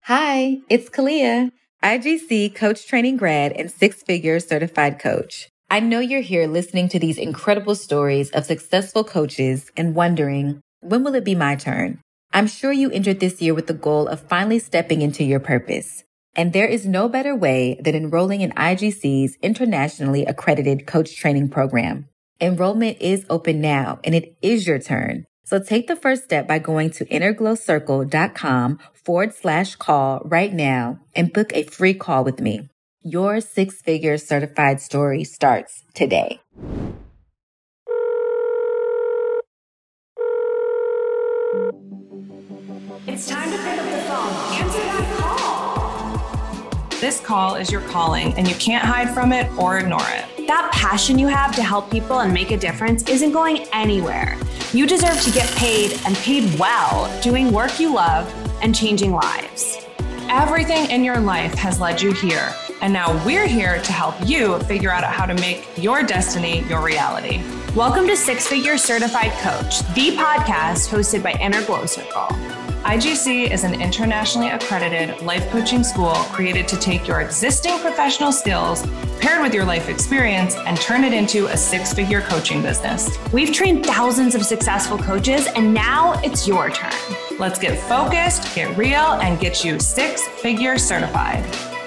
Hi, it's Kalia, IGC coach training grad and six-figure certified coach. I know you're here listening to these incredible stories of successful coaches and wondering, when will it be my turn? I'm sure you entered this year with the goal of finally stepping into your purpose. And there is no better way than enrolling in IGC's internationally accredited coach training program. Enrollment is open now, and it is your turn. So take the first step by going to innerglowcircle.com/call right now and book a free call with me. Your six-figure certified story starts today. It's time to pick up the phone. Answer that call. This call is your calling, and you can't hide from it or ignore it. That passion you have to help people and make a difference isn't going anywhere. You deserve to get paid and paid well, doing work you love and changing lives. Everything in your life has led you here, and now we're here to help you figure out how to make your destiny your reality. Welcome to Six Figure Certified Coach, the podcast hosted by Inner Glow Circle. IGC is an internationally accredited life coaching school created to take your existing professional skills paired with your life experience and turn it into a six-figure coaching business. We've trained thousands of successful coaches, and now it's your turn. Let's get focused, get real, and get you six-figure certified.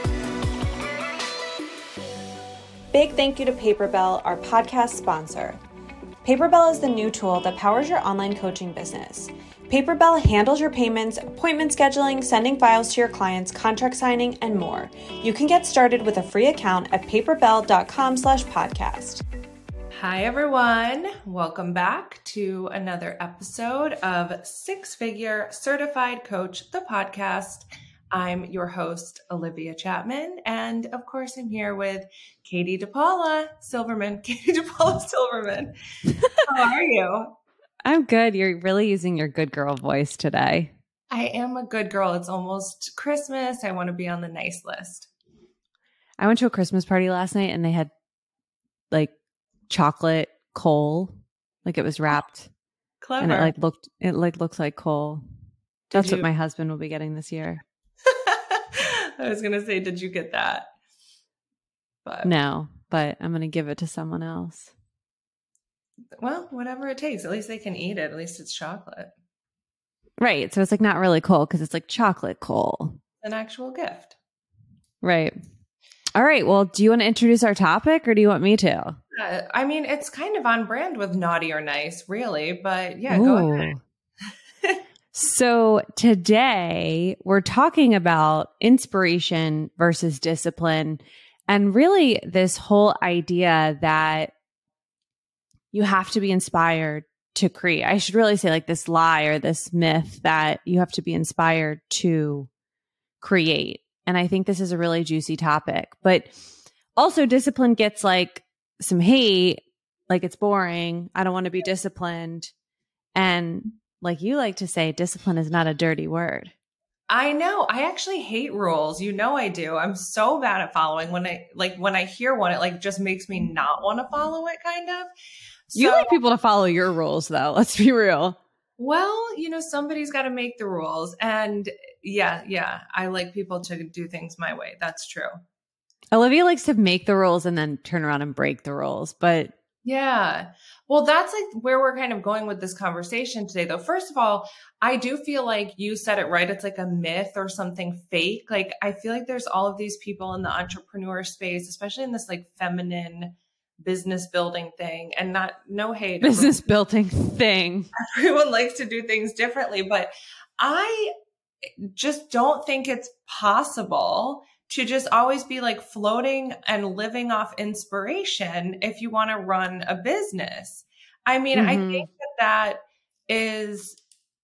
Big thank you to Paperbell, our podcast sponsor. Paperbell is the new tool that powers your online coaching business. Paperbell handles your payments, appointment scheduling, sending files to your clients, contract signing, and more. You can get started with a free account at paperbell.com/podcast. Hi, everyone. Welcome back to another episode of Six Figure Certified Coach, the podcast. I'm your host, Olivia Chapman. And of course, I'm here with Katie DePaula Silverman. Katie DePaula Silverman. How are you? I'm good. You're really using your good girl voice today. I am a good girl. It's almost Christmas. I want to be on the nice list. I went to a Christmas party last night and they had like chocolate coal, like it was wrapped. Clever. And it looks like coal. That's what my husband will be getting this year. I was going to say, did you get that? No, but I'm going to give it to someone else. Well, whatever it takes. At least they can eat it. At least it's chocolate. Right. So it's like not really coal because it's like chocolate coal. An actual gift. Right. All right. Well, do you want to introduce our topic or do you want me to? I mean, it's kind of on brand with naughty or nice, really. But yeah, go ahead. So today we're talking about inspiration versus discipline and really this whole idea that you have to be inspired to create. I should really say like this lie or this myth that you have to be inspired to create. And I think this is a really juicy topic, but also discipline gets like some hate, like it's boring. I don't want to be disciplined. And like you like to say, discipline is not a dirty word. I know. I actually hate rules. You know I do. I'm so bad at following. When I hear one, it like just makes me not want to follow it kind of. You like people to follow your rules though. Let's be real. Well, somebody's got to make the rules. And yeah. I like people to do things my way. That's true. Olivia likes to make the rules and then turn around and break the rules. But yeah. Well, that's like where we're kind of going with this conversation today, though. First of all, I do feel like you said it right. It's like a myth or something fake. Like, I feel like there's all of these people in the entrepreneur space, especially in this like feminine business building thing, and no hate. Business building thing. Everyone likes to do things differently, but I just don't think it's possible to just always be like floating and living off inspiration if you want to run a business. I mean, I think that is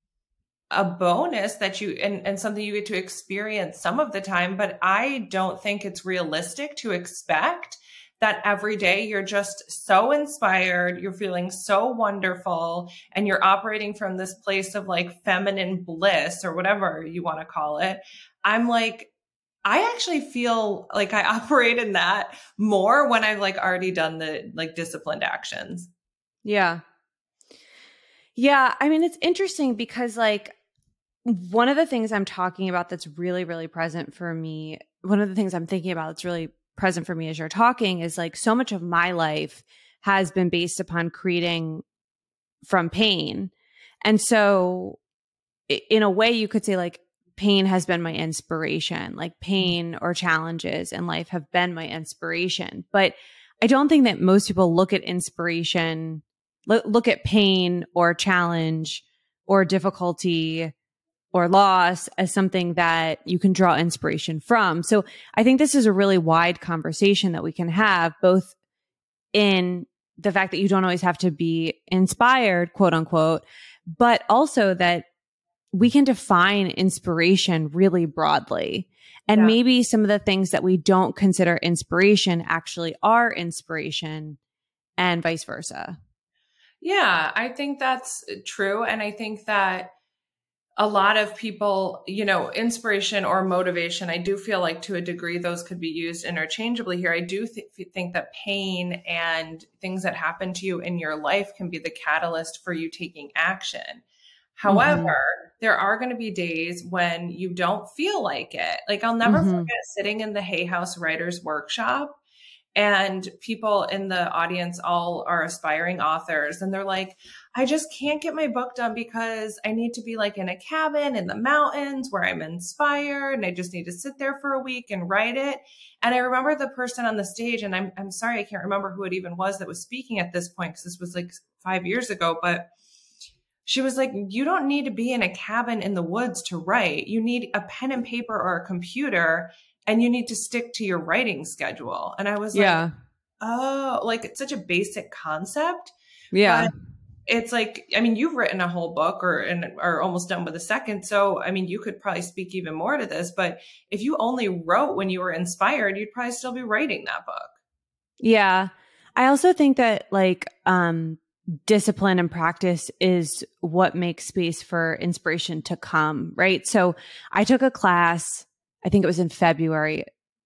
a bonus that you, and something you get to experience some of the time, but I don't think it's realistic to expect that every day you're just so inspired, you're feeling so wonderful, and you're operating from this place of like feminine bliss or whatever you want to call it. I'm like, I actually feel like I operate in that more when I've like already done the like disciplined actions. Yeah. Yeah. I mean, it's interesting because like one of the things I'm talking about that's really, really present for me, one of the things I'm thinking about that's really present for me as you're talking is like so much of my life has been based upon creating from pain. And so in a way you could say like pain has been my inspiration, like pain or challenges in life have been my inspiration. But I don't think that most people look at inspiration, look at pain or challenge or difficulty or loss as something that you can draw inspiration from. So I think this is a really wide conversation that we can have, both in the fact that you don't always have to be inspired, quote unquote, but also that we can define inspiration really broadly. And maybe some of the things that we don't consider inspiration actually are inspiration, and vice versa. Yeah, I think that's true. And I think that a lot of people, inspiration or motivation, I do feel like to a degree, those could be used interchangeably here. I do think that pain and things that happen to you in your life can be the catalyst for you taking action. However, there are going to be days when you don't feel like it. Like I'll never forget sitting in the Hay House Writers Workshop, and people in the audience all are aspiring authors. And they're like, I just can't get my book done because I need to be like in a cabin in the mountains where I'm inspired. And I just need to sit there for a week and write it. And I remember the person on the stage, and I'm sorry, I can't remember who it even was that was speaking at this point, because this was like 5 years ago, but she was like, you don't need to be in a cabin in the woods to write. You need a pen and paper or a computer, and you need to stick to your writing schedule. And I was like, oh, like it's such a basic concept. Yeah. But it's like, I mean, you've written a whole book or are almost done with a second. So, I mean, you could probably speak even more to this, but if you only wrote when you were inspired, you'd probably still be writing that book. Yeah. I also think that like, discipline and practice is what makes space for inspiration to come, right? So I took a class, I think it was in February.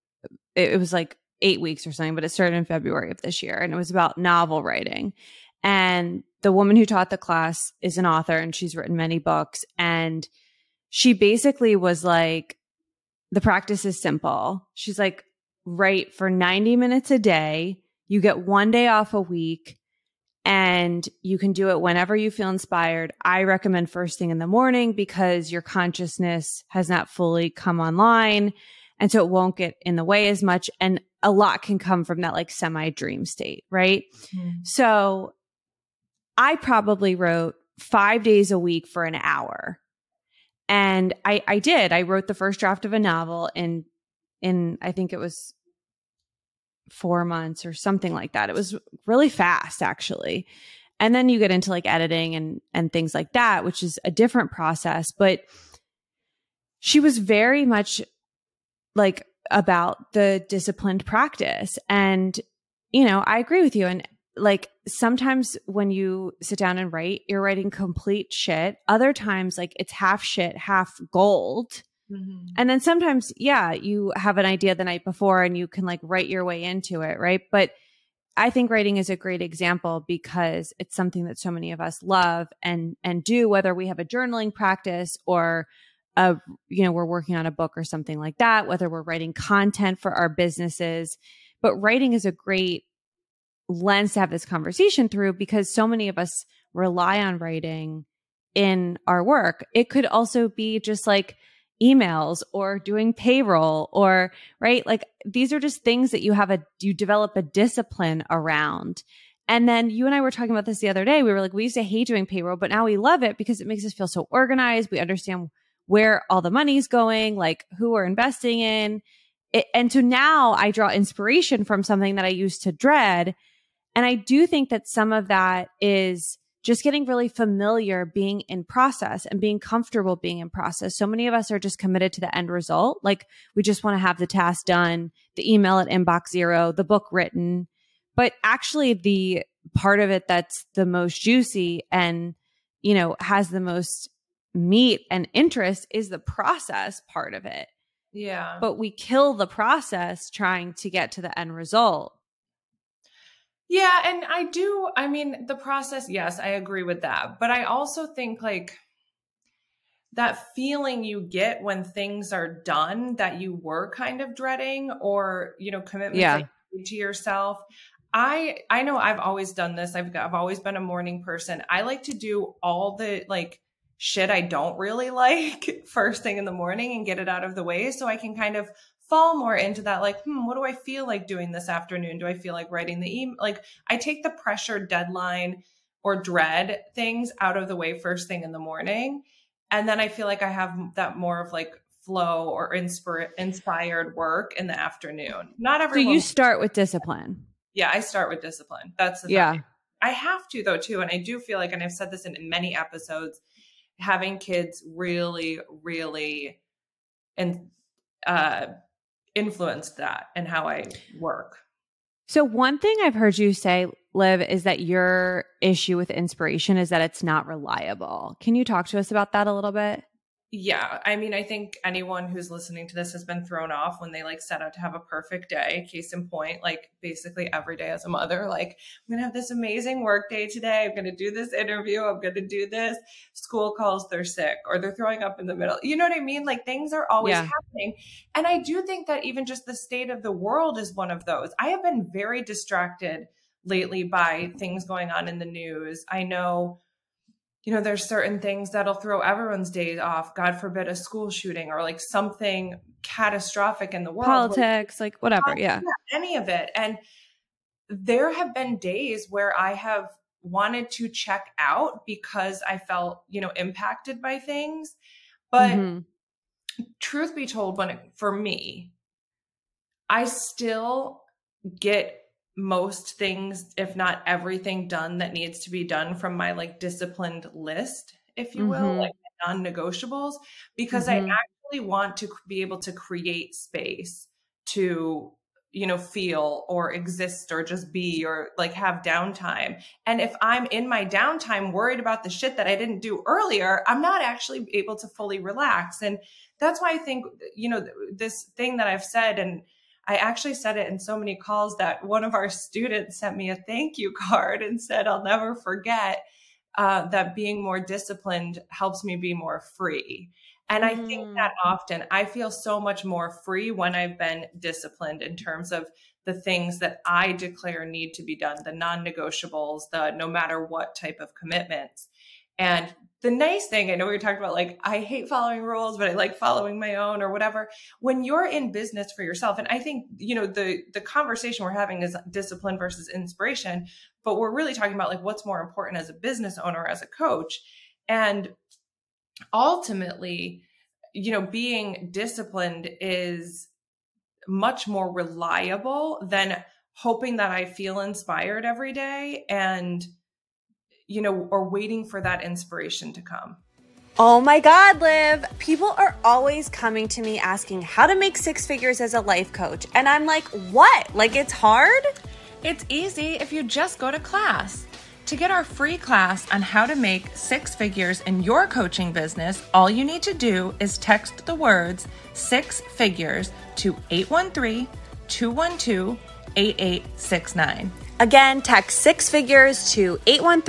It was like 8 weeks or something, but it started in February of this year. And it was about novel writing. And the woman who taught the class is an author, and she's written many books. And she basically was like, the practice is simple. She's like, write for 90 minutes a day. You get 1 day off a week, and you can do it whenever you feel inspired. I recommend first thing in the morning because your consciousness has not fully come online. And so it won't get in the way as much. And a lot can come from that like semi-dream state, right? So I probably wrote 5 days a week for an hour. And I did. I wrote the first draft of a novel in I think it was 4 months or something like that. It was really fast, actually. And then you get into like editing and things like that, which is a different process. But she was very much like about the disciplined practice. And, I agree with you. And like sometimes when you sit down and write, you're writing complete shit. Other times, like it's half shit, half gold. And then sometimes, you have an idea the night before and you can like write your way into it, right? But I think writing is a great example because it's something that so many of us love and do, whether we have a journaling practice or we're working on a book or something like that, whether we're writing content for our businesses. But writing is a great lens to have this conversation through because so many of us rely on writing in our work. It could also be just like emails or doing payroll or right. Like these are just things that you develop a discipline around. And then you and I were talking about this the other day. We were like, we used to hate doing payroll, but now we love it because it makes us feel so organized. We understand where all the money's going, like who we're investing in. And so now I draw inspiration from something that I used to dread. And I do think that some of that is just getting really familiar being in process and being comfortable being in process. So many of us are just committed to the end result. Like we just want to have the task done, the email at inbox 0, the book written. But actually the part of it that's the most juicy and, has the most meat and interest is the process part of it. Yeah. But we kill the process trying to get to the end result. Yeah. And the process, yes, I agree with that. But I also think like that feeling you get when things are done that you were kind of dreading, or, commitments that you made to yourself. I know I've always done this. I've always been a morning person. I like to do all the like shit I don't really like first thing in the morning and get it out of the way, so I can kind of fall more into that, like, what do I feel like doing this afternoon? Do I feel like writing the email? Like, I take the pressure, deadline, or dread things out of the way first thing in the morning. And then I feel like I have that more of like flow or inspired work in the afternoon. Not everyone. So you start with discipline. Yeah, I start with discipline. That's the thing. I have to though too. And I do feel like, and I've said this in many episodes, having kids really, really influenced that and how I work. So one thing I've heard you say, Liv, is that your issue with inspiration is that it's not reliable. Can you talk to us about that a little bit? Yeah. I mean, I think anyone who's listening to this has been thrown off when they like set out to have a perfect day. Case in point, like basically every day as a mother, like I'm going to have this amazing work day today. I'm going to do this interview. I'm going to do this. School calls, they're sick or they're throwing up in the middle. You know what I mean? Like things are always happening. And I do think that even just the state of the world is one of those. I have been very distracted lately by things going on in the news. I know, there's certain things that'll throw everyone's days off. God forbid a school shooting or like something catastrophic in the world. Politics, like whatever. Yeah. Any of it. And there have been days where I have wanted to check out because I felt, impacted by things. But truth be told, for me, I still get most things, if not everything, done that needs to be done from my like disciplined list, if you will, like non-negotiables, because I actually want to be able to create space to, feel or exist or just be or like have downtime. And if I'm in my downtime worried about the shit that I didn't do earlier, I'm not actually able to fully relax. And that's why I think, this thing that I've said, and I actually said it in so many calls that one of our students sent me a thank you card and said, I'll never forget that being more disciplined helps me be more free. And I think that often I feel so much more free when I've been disciplined in terms of the things that I declare need to be done, the non-negotiables, the no matter what type of commitments. And the nice thing, I know we were talking about like, I hate following rules, but I like following my own or whatever. When you're in business for yourself, and I think, the conversation we're having is discipline versus inspiration, but we're really talking about like what's more important as a business owner, as a coach. And ultimately, being disciplined is much more reliable than hoping that I feel inspired every day and or waiting for that inspiration to come. Oh my God, Liv. People are always coming to me asking how to make six figures as a life coach. And I'm like, what? Like it's hard? It's easy if you just go to class. To get our free class on how to make six figures in your coaching business, all you need to do is text the words six figures to 813-212-8869. Again, text six figures to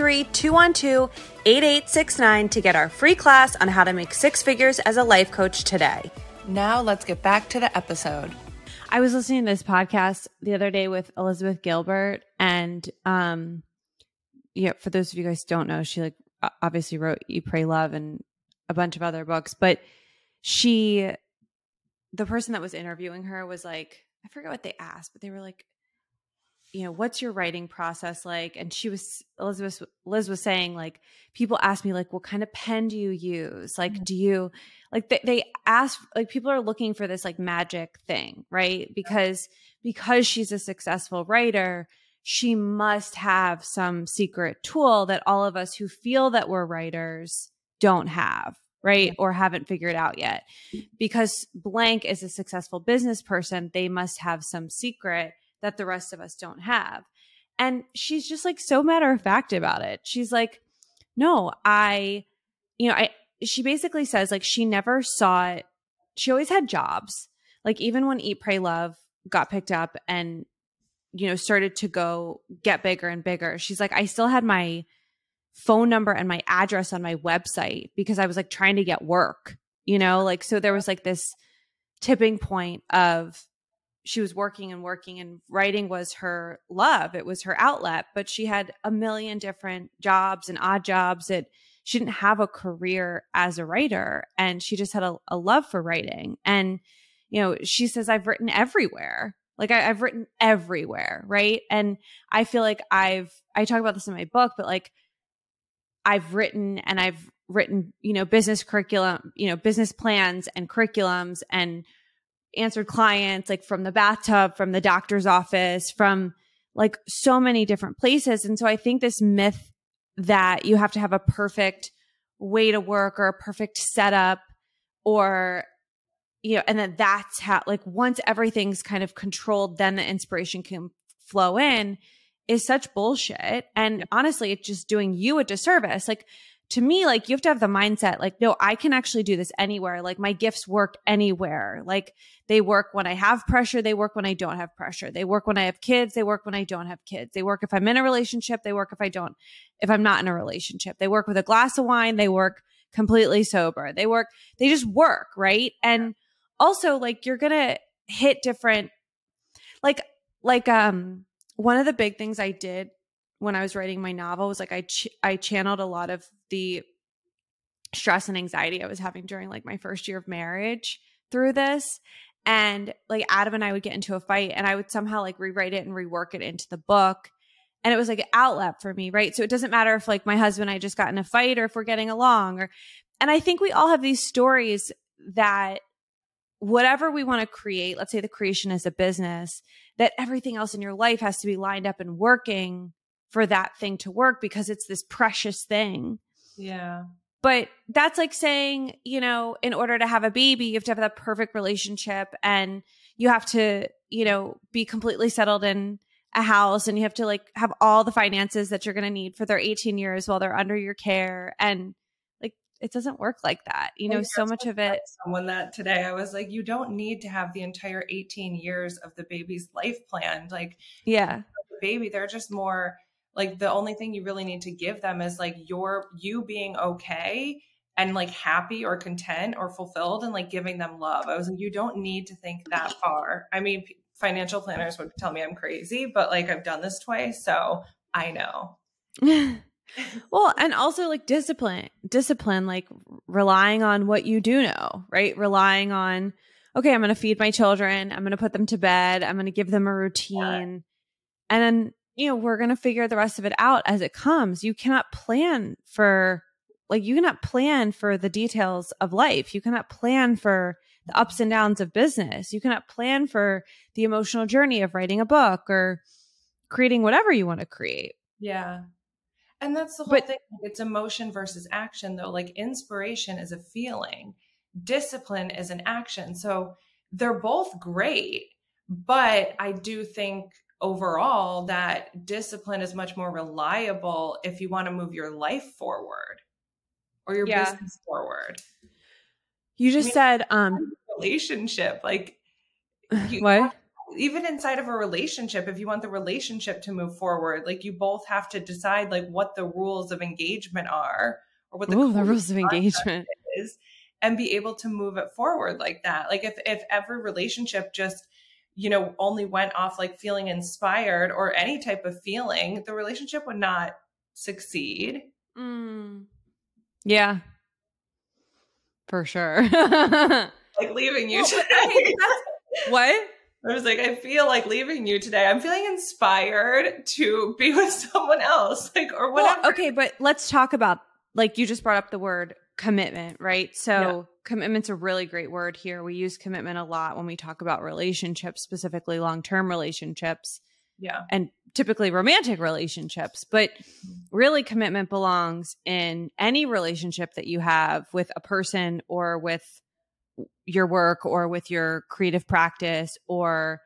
813-212-8869 to get our free class on how to make six figures as a life coach today. Now let's get back to the episode. I was listening to this podcast the other day with Elizabeth Gilbert, and for those of you guys who don't know, she obviously wrote Eat, Pray, Love and a bunch of other books, but the person that was interviewing her was like, I forget what they asked, but they were like, what's your writing process like? And Liz was saying, like, people ask me, like, what kind of pen do you use? Like, do you, like, they ask, like, people are looking for this, like, magic thing, right? Because she's a successful writer, she must have some secret tool that all of us who feel that we're writers don't have, right? Or haven't figured out yet. Because blank is a successful business person, they must have some secret that the rest of us don't have. And she's just like so matter of fact about it. She's like, no, she basically says like she never saw it. She always had jobs. Like even when Eat, Pray, Love got picked up and, started to get bigger and bigger. She's like, I still had my phone number and my address on my website because I was like trying to get work, you know, like, so there was like this tipping point of she was working and writing was her love. It was her outlet, but she had a million different jobs and odd jobs that she didn't have a career as a writer. And she just had a love for writing. And, you know, she says, I've written everywhere. Like I've written everywhere. Right. And I feel like I talk about this in my book, but like I've written, you know, business curriculum, you know, business plans and curriculums, and answered clients like from the bathtub, from the doctor's office, from like so many different places. And so I think this myth that you have to have a perfect way to work or a perfect setup, or, you know, and then that's how, like, once everything's kind of controlled, then the inspiration can flow in, is such bullshit. And honestly, it's just doing you a disservice. Like, to me, like, you have to have the mindset, like, no, I can actually do this anywhere. Like, my gifts work anywhere. Like, they work when I have pressure. They work when I don't have pressure. They work when I have kids. They work when I don't have kids. They work if I'm in a relationship. They work if I'm not in a relationship. They work with a glass of wine. They work completely sober. They just work. Right. And also, like, you're going to hit different, like, one of the big things I did when I was writing my novel was like I channeled a lot of the stress and anxiety I was having during like my first year of marriage through this. And like Adam and I would get into a fight and I would somehow like rewrite it and rework it into the book. And it was like an outlet for me, right? So it doesn't matter if like my husband and I just got in a fight or if we're getting along, and I think we all have these stories that whatever we want to create, let's say the creation is a business, that everything else in your life has to be lined up and working for that thing to work because it's this precious thing. Yeah. But that's like saying, you know, in order to have a baby, you have to have that perfect relationship and you have to, you know, be completely settled in a house and you have to like have all the finances that you're going to need for their 18 years while they're under your care. And like, it doesn't work like that. You know, so much of it. Someone that today I was like, you don't need to have the entire 18 years of the baby's life planned. Like, yeah, the baby, they're just more like, the only thing you really need to give them is like you being okay and like happy or content or fulfilled and like giving them love. I was like, you don't need to think that far. I mean, financial planners would tell me I'm crazy, but like I've done this twice, so I know. Well, and also like discipline, like relying on what you do know, right? Relying on, okay, I'm going to feed my children. I'm going to put them to bed. I'm going to give them a routine. Yeah. And then, you know, we're going to figure the rest of it out as it comes. You cannot plan for the details of life. You cannot plan for the ups and downs of business. You cannot plan for the emotional journey of writing a book or creating whatever you want to create. Yeah. And that's the whole thing. It's emotion versus action, though. Like, inspiration is a feeling. Discipline is an action. So they're both great, but I do think overall that discipline is much more reliable if you want to move your life forward or your business forward. You just said relationship, like what? Even inside of a relationship, if you want the relationship to move forward, like you both have to decide like what the rules of engagement are or what the rules of engagement is, and be able to move it forward like that. Like if every relationship just, you know, only went off like feeling inspired or any type of feeling, the relationship would not succeed. Yeah, for sure. Like leaving you today. What? I was like, I feel like leaving you today. I'm feeling inspired to be with someone else, like, or whatever. Well, okay, but let's talk about, like, you just brought up the word commitment, right? So commitment's a really great word here. We use commitment a lot when we talk about relationships, specifically long-term relationships. Yeah. And typically romantic relationships. But really, commitment belongs in any relationship that you have with a person or with your work or with your creative practice or,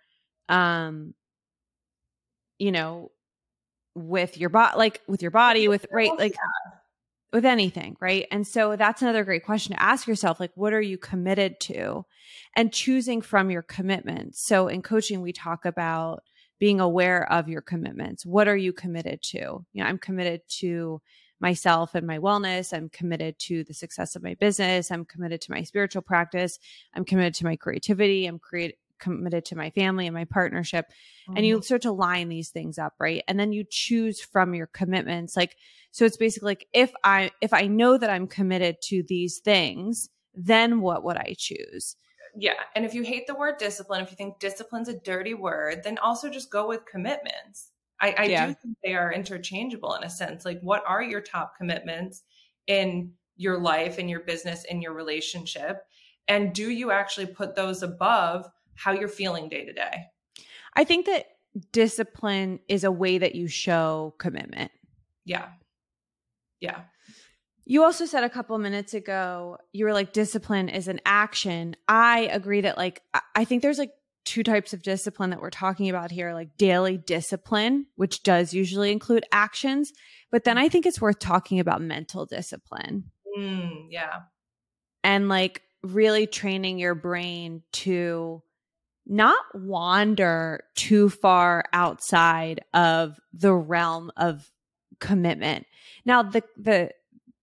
you know, with your body, with, right? Like with anything. Right. And so that's another great question to ask yourself. Like, what are you committed to? And choosing from your commitments. So in coaching, we talk about being aware of your commitments. What are you committed to? You know, I'm committed to myself and my wellness. I'm committed to the success of my business. I'm committed to my spiritual practice. I'm committed to my creativity. I'm committed to my family and my partnership. And you start to line these things up, right? And then you choose from your commitments. Like, so it's basically like, if I know that I'm committed to these things, then what would I choose? Yeah. And if you hate the word discipline, if you think discipline's a dirty word, then also just go with commitments. I do think they are interchangeable in a sense. Like, what are your top commitments in your life, in your business, in your relationship? And do you actually put those above how you're feeling day to day? I think that discipline is a way that you show commitment. Yeah. Yeah. You also said a couple minutes ago, you were like, discipline is an action. I agree that, like, I think there's like two types of discipline that we're talking about here, like daily discipline, which does usually include actions. But then I think it's worth talking about mental discipline. Yeah. And like really training your brain to not wander too far outside of the realm of commitment. Now, the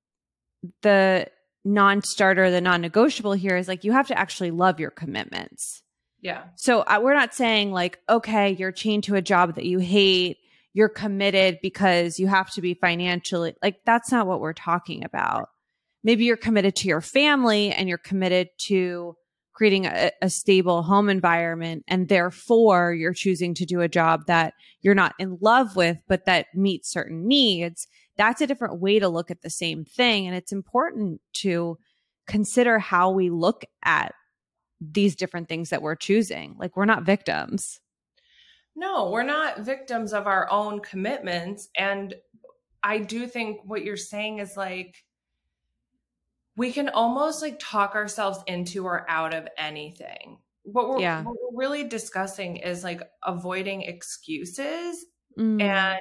non-starter, the non-negotiable here is like, you have to actually love your commitments. Yeah. So we're not saying like, okay, you're chained to a job that you hate. You're committed because you have to be financially, like, that's not what we're talking about. Maybe you're committed to your family and you're committed to creating a stable home environment. And therefore you're choosing to do a job that you're not in love with, but that meets certain needs. That's a different way to look at the same thing. And it's important to consider how we look at these different things that we're choosing. Like, we're not victims. No, we're not victims of our own commitments. And I do think what you're saying is like, we can almost like talk ourselves into or out of anything. What we're really discussing is like avoiding excuses and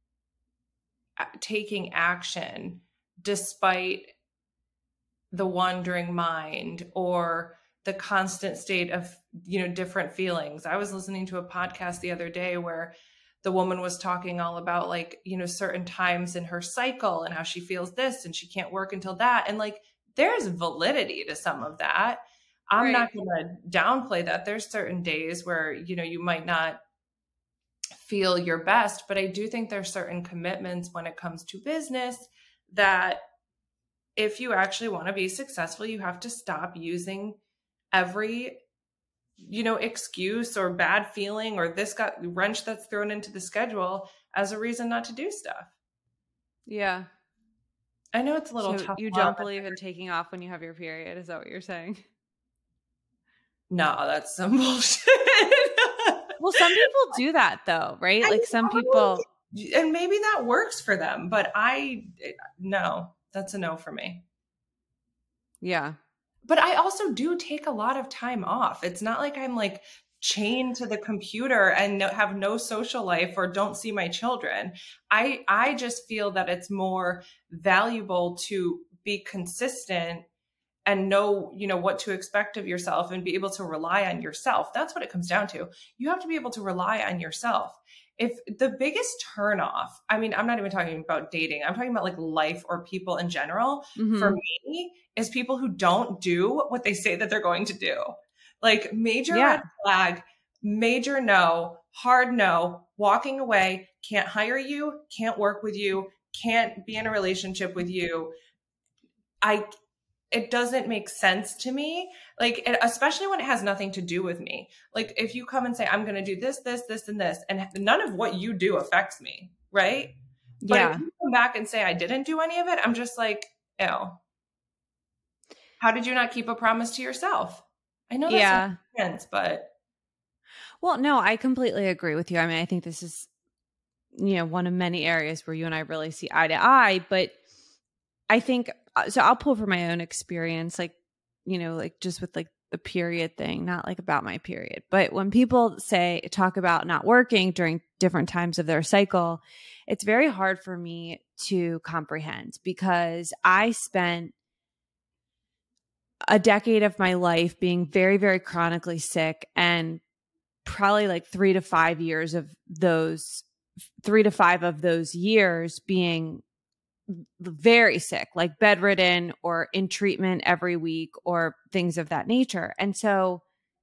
taking action despite the wandering mind or the constant state of, different feelings. I was listening to a podcast the other day where the woman was talking all about like, certain times in her cycle and how she feels this and she can't work until that. And like, there's validity to some of that. I'm not going to downplay that. There's certain days where, you might not feel your best, but I do think there's certain commitments when it comes to business that if you actually want to be successful, you have to stop using every, excuse or bad feeling or this wrench that's thrown into the schedule as a reason not to do stuff. Yeah. I know it's a little tough. You don't believe in taking off when you have your period. Is that what you're saying? No, that's some bullshit. Well, some people do that though, right? Like some people. And maybe that works for them, but no, that's a no for me. Yeah. But I also do take a lot of time off. It's not like I'm like chained to the computer and have no social life or don't see my children. I just feel that it's more valuable to be consistent and know, what to expect of yourself and be able to rely on yourself. That's what it comes down to. You have to be able to rely on yourself. If the biggest turnoff, I mean, I'm not even talking about dating. I'm talking about like life or people in general. For me, is people who don't do what they say that they're going to do. Like major red flag, major no, hard no, walking away, can't hire you, can't work with you, can't be in a relationship with you. It doesn't make sense to me. Like, especially when it has nothing to do with me. Like if you come and say, I'm going to do this, this, this, and this, and none of what you do affects me. Right. But if you come back and say, I didn't do any of it, I'm just like, ew. How did you not keep a promise to yourself? I know that's sense, but. Well, no, I completely agree with you. I mean, I think this is, one of many areas where you and I really see eye to eye, but I think, so I'll pull from my own experience, like, like just with like the period thing, not like about my period, but when people talk about not working during different times of their cycle, it's very hard for me to comprehend because I spent a decade of my life being very, very chronically sick and probably like 3 to 5 of those years being very sick, like bedridden or in treatment every week or things of that nature. And so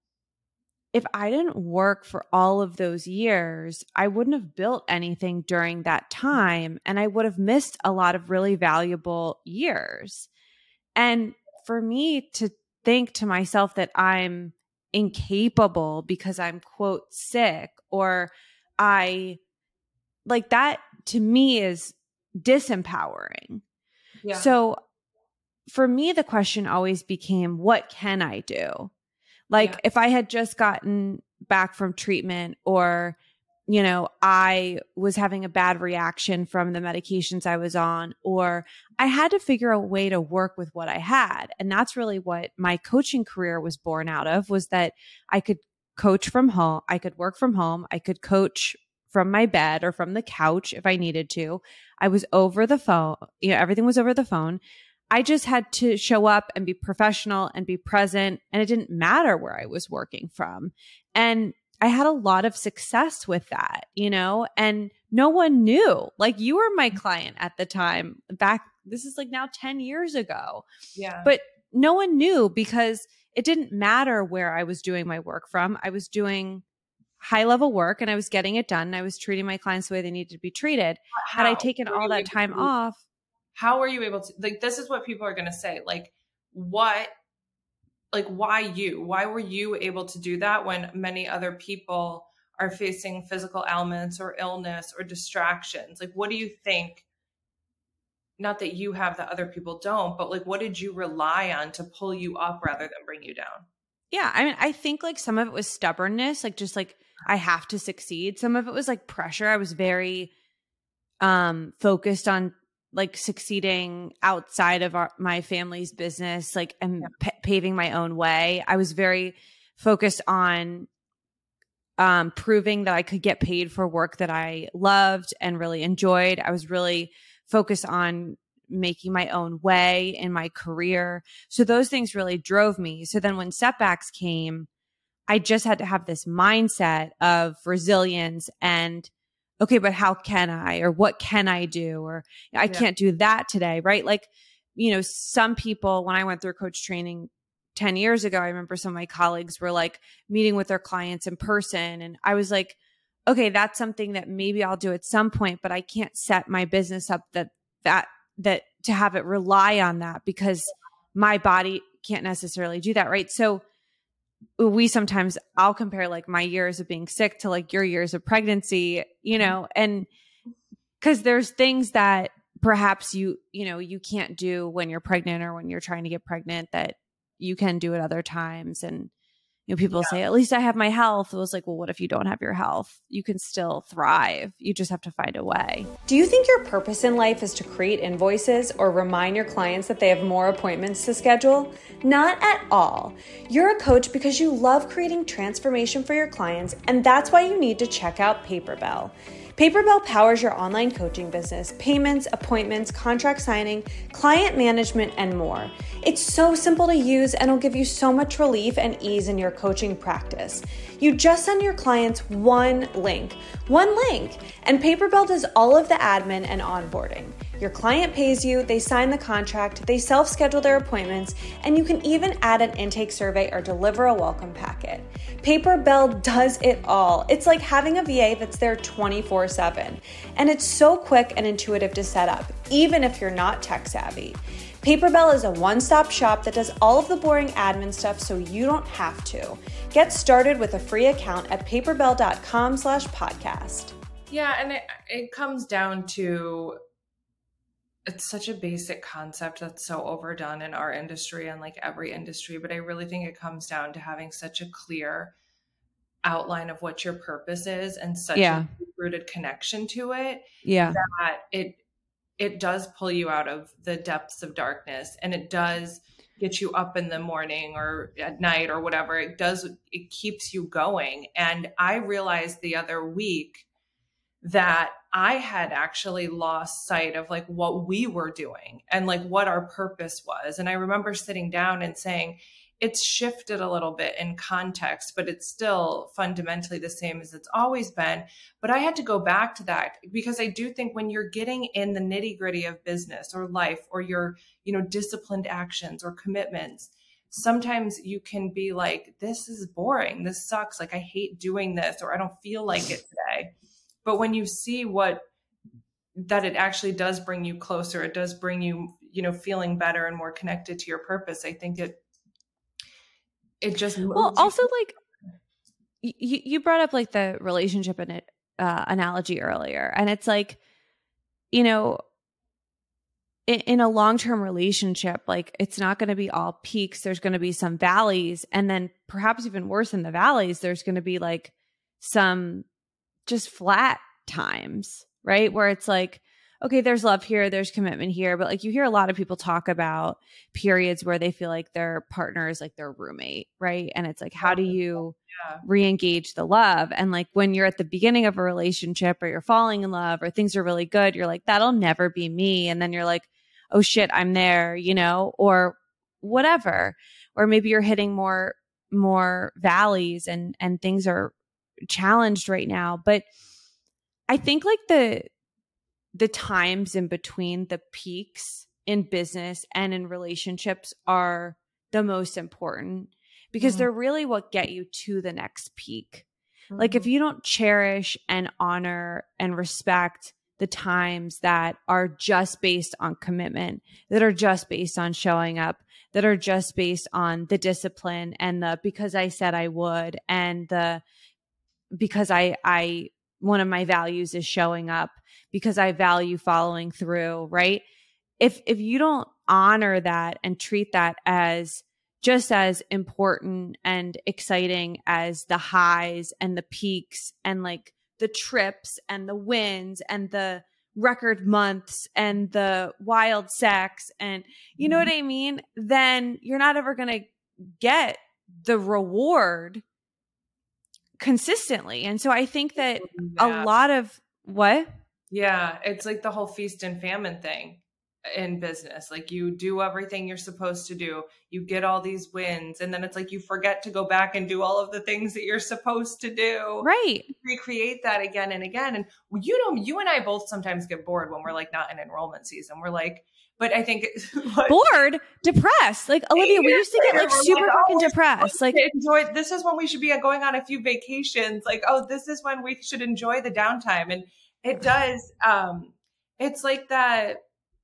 if I didn't work for all of those years, I wouldn't have built anything during that time. And I would have missed a lot of really valuable years. And for me to think to myself that I'm incapable because I'm, quote, sick, or I like that, to me is disempowering. Yeah. So for me, the question always became, what can I do? Like if I had just gotten back from treatment, or, you know, I was having a bad reaction from the medications I was on, or I had to figure a way to work with what I had. And that's really what my coaching career was born out of, was that I could coach from home. I could work from home. I could coach from my bed or from the couch if I needed to. I was over the phone. You know, everything was over the phone. I just had to show up and be professional and be present. And it didn't matter where I was working from. And I had a lot of success with that, you know, and no one knew. Like, you were my client at the time back. This is like now 10 years ago. Yeah. But no one knew because it didn't matter where I was doing my work from. I was doing high level work and I was getting it done. I was treating my clients the way they needed to be treated. Had I taken all that time off. How were you able to, like, this is what people are going to say, like, what, like, why you? Why were you able to do that when many other people are facing physical ailments or illness or distractions? Like, what do you think? Not that you have that other people don't, but like, what did you rely on to pull you up rather than bring you down? Yeah. I mean, I think like some of it was stubbornness, like just like, I have to succeed. Some of it was like pressure. I was very focused on like succeeding outside of my family's business, like, and paving my own way. I was very focused on proving that I could get paid for work that I loved and really enjoyed. I was really focused on making my own way in my career. So those things really drove me. So then when setbacks came, I just had to have this mindset of resilience and, okay, but how can I, or what can I do? Or I can't do that today, right? Like, you know, some people, when I went through coach training 10 years ago, I remember some of my colleagues were like meeting with their clients in person. And I was like, okay, that's something that maybe I'll do at some point, but I can't set my business up that to have it rely on that, because my body can't necessarily do that. Right. So I'll compare like my years of being sick to like your years of pregnancy, you know, and because there's things that perhaps you can't do when you're pregnant or when you're trying to get pregnant that you can do at other times. And, you know, people say, at least I have my health. It was like, well, what if you don't have your health? You can still thrive. You just have to find a way. Do you think your purpose in life is to create invoices or remind your clients that they have more appointments to schedule? Not at all. You're a coach because you love creating transformation for your clients, and that's why you need to check out PaperBell. PaperBell powers your online coaching business, payments, appointments, contract signing, client management, and more. It's so simple to use and will give you so much relief and ease in your coaching practice. You just send your clients one link, and PaperBell does all of the admin and onboarding. Your client pays you, they sign the contract, they self-schedule their appointments, and you can even add an intake survey or deliver a welcome packet. PaperBell does it all. It's like having a VA that's there 24/7. And it's so quick and intuitive to set up, even if you're not tech savvy. PaperBell is a one-stop shop that does all of the boring admin stuff so you don't have to. Get started with a free account at paperbell.com/podcast. Yeah, and it comes down to, it's such a basic concept that's so overdone in our industry and like every industry, but I really think it comes down to having such a clear outline of what your purpose is and such a rooted connection to it. Yeah. That it does pull you out of the depths of darkness, and it does get you up in the morning or at night or whatever. It keeps you going. And I realized the other week that I had actually lost sight of like what we were doing and like what our purpose was. And I remember sitting down and saying, it's shifted a little bit in context, but it's still fundamentally the same as it's always been. But I had to go back to that because I do think when you're getting in the nitty gritty of business or life or your, disciplined actions or commitments, sometimes you can be like, this is boring. This sucks. Like, I hate doing this, or I don't feel like it today. But when you see that it actually does bring you closer, it does bring you, feeling better and more connected to your purpose. I think it just moves. Well, also like you brought up like the relationship analogy earlier, and it's like, in a long-term relationship, like it's not going to be all peaks. There's going to be some valleys, and then perhaps even worse than the valleys, there's going to be like some just flat times, right? Where it's like, okay, there's love here, there's commitment here, but like you hear a lot of people talk about periods where they feel like their partner is like their roommate, right? And it's like, how do you re-engage the love? And like when you're at the beginning of a relationship or you're falling in love or things are really good, you're like, that'll never be me. And then you're like, oh shit, I'm there, or whatever. Or maybe you're hitting more valleys and things are challenged right now. But I think like the times in between the peaks in business and in relationships are the most important because they're really what get you to the next peak. Like if you don't cherish and honor and respect the times that are just based on commitment, that are just based on showing up, that are just based on the discipline and the because I said I would and the because I one of my values is showing up because I value following through, right? If you don't honor that and treat that as just as important and exciting as the highs and the peaks and like the trips and the wins and the record months and the wild sex and you know what I mean, then you're not ever going to get the reward consistently. And so I think that a lot of what? Yeah, it's like the whole feast and famine thing in business. Like you do everything you're supposed to do. You get all these wins. And then it's like you forget to go back and do all of the things that you're supposed to do. Right. Recreate that again and again. And you and I both sometimes get bored when we're like not in enrollment season. We're like, but I think bored, depressed. Like Olivia, we used to get like super fucking depressed. Like enjoy. This is when we should be going on a few vacations. Like, oh, this is when we should enjoy the downtime. And it does. It's like that.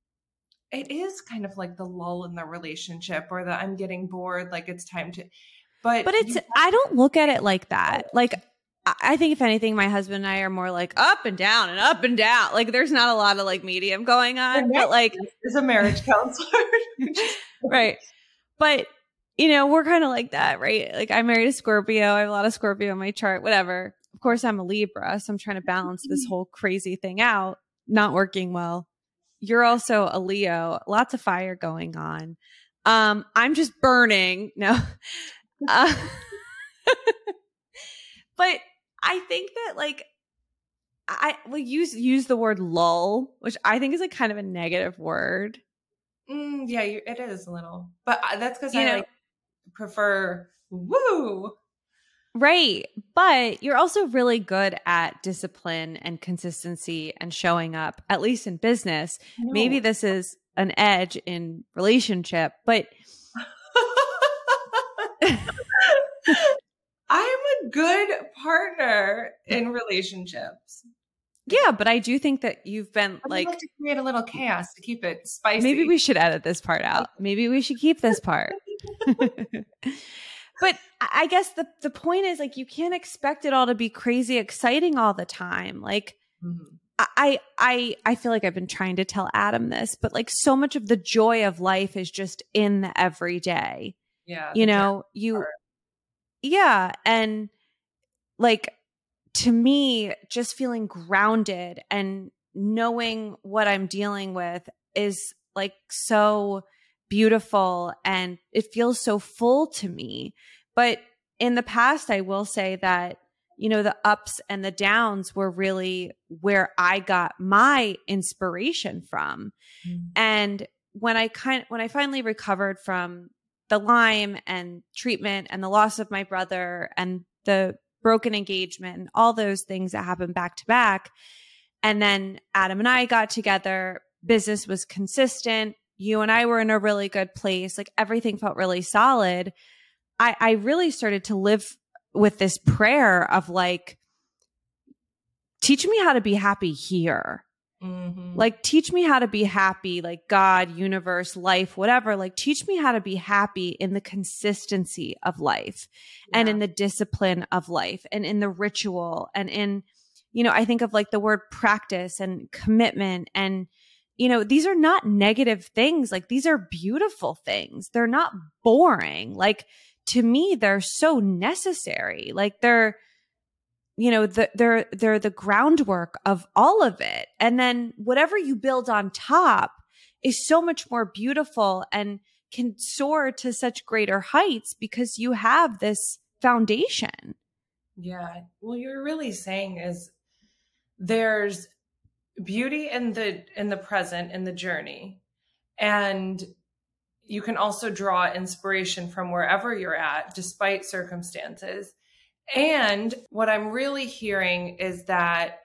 It is kind of like the lull in the relationship or the I'm getting bored. Like it's time to, but it's, I don't look at it like that. Like, I think if anything, my husband and I are more like up and down and up and down. Like there's not a lot of like medium going on, but like is a marriage counselor. Right. But we're kind of like that, right? Like I married a Scorpio. I have a lot of Scorpio in my chart, whatever. Of course I'm a Libra. So I'm trying to balance this whole crazy thing out, not working well. You're also a Leo, lots of fire going on. I'm just burning. No. But I think that like I will use the word lull, which I think is like kind of a negative word. Yeah, it is a little, but that's because I like prefer woo. Right. But you're also really good at discipline and consistency and showing up, at least in business. No. Maybe this is an edge in relationship, but I'm a good partner in relationships. Yeah, but I do think that you've been like to create a little chaos to keep it spicy. Maybe we should edit this part out. Maybe we should keep this part. But I guess the point is like you can't expect it all to be crazy exciting all the time. Like I feel like I've been trying to tell Adam this, but like so much of the joy of life is just in the everyday. Yeah. Yeah. And like to me, just feeling grounded and knowing what I'm dealing with is like so beautiful and it feels so full to me. But in the past, I will say that, the ups and the downs were really where I got my inspiration from. And when I finally recovered from the Lyme and treatment and the loss of my brother and the broken engagement and all those things that happened back to back. And then Adam and I got together. Business was consistent. You and I were in a really good place. Like everything felt really solid. I really started to live with this prayer of like, teach me how to be happy here. Mm-hmm. Like, teach me how to be happy, like God, universe, life, whatever. Like, teach me how to be happy in the consistency of life and in the discipline of life and in the ritual and in, you know, I think of like the word practice and commitment and, you know, these are not negative things. Like, these are beautiful things. They're not boring. Like, to me, they're so necessary. Like, they're, you know, they're the groundwork of all of it. And then whatever you build on top is so much more beautiful and can soar to such greater heights because you have this foundation. Yeah. Well, you're really saying is there's beauty in the present, in the journey. And you can also draw inspiration from wherever you're at, despite circumstances. And what I'm really hearing is that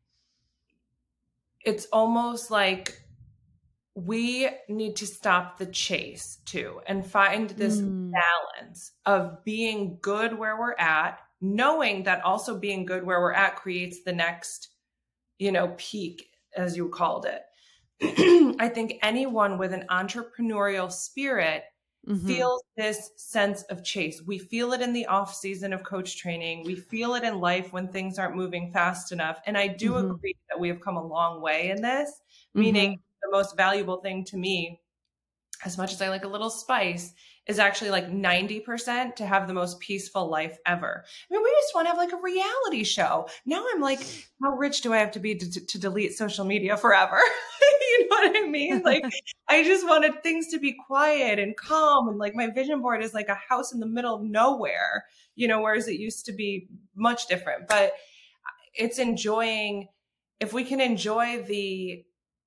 it's almost like we need to stop the chase too and find this balance of being good where we're at, knowing that also being good where we're at creates the next, you know, peak, as you called it. I think anyone with an entrepreneurial spirit feels this sense of chase. We feel it in the off season of coach training. We feel it in life when things aren't moving fast enough. And I do agree that we have come a long way in this, meaning the most valuable thing to me, as much as I like a little spice, is actually like 90% to have the most peaceful life ever. I mean, we just want to have like a reality show. Now I'm like, how rich do I have to be to delete social media forever? You know what I mean? Like, I just wanted things to be quiet and calm. And like my vision board is like a house in the middle of nowhere, you know, whereas it used to be much different. But it's enjoying, if we can enjoy the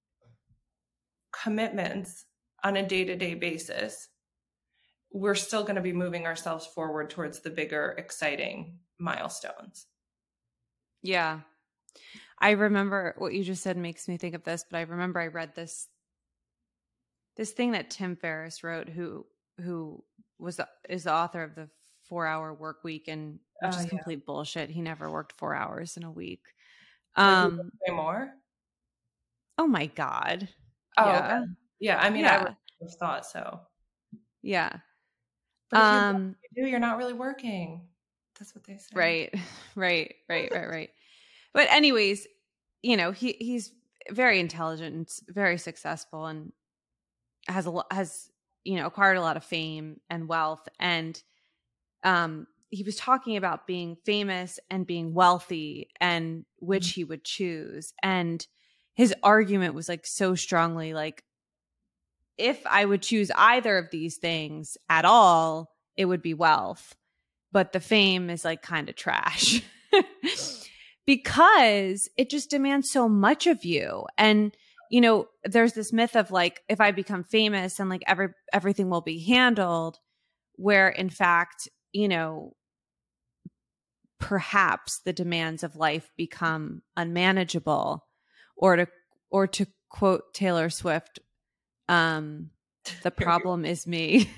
commitments on a day-to-day basis, we're still going to be moving ourselves forward towards the bigger, exciting milestones. Yeah. I remember what you just said makes me think of this, but I remember I read this thing that Tim Ferriss wrote, who is the author of the 4-Hour Work Week, and which is complete bullshit. He never worked 4 hours in a week. Say more? Oh my God. Oh, yeah. Okay. Yeah. I mean, I would have thought so. Yeah. But if you do, you're not really working. That's what they say. Right. But anyways, you know, he's very intelligent and very successful and has, you know, acquired a lot of fame and wealth. And he was talking about being famous and being wealthy and which he would choose. And his argument was like so strongly like, if I would choose either of these things at all, it would be wealth. But the fame is like kind of trash because it just demands so much of you. And, you know, there's this myth of like, if I become famous and like everything will be handled, where in fact, you know, perhaps the demands of life become unmanageable, or to quote Taylor Swift, the problem is me.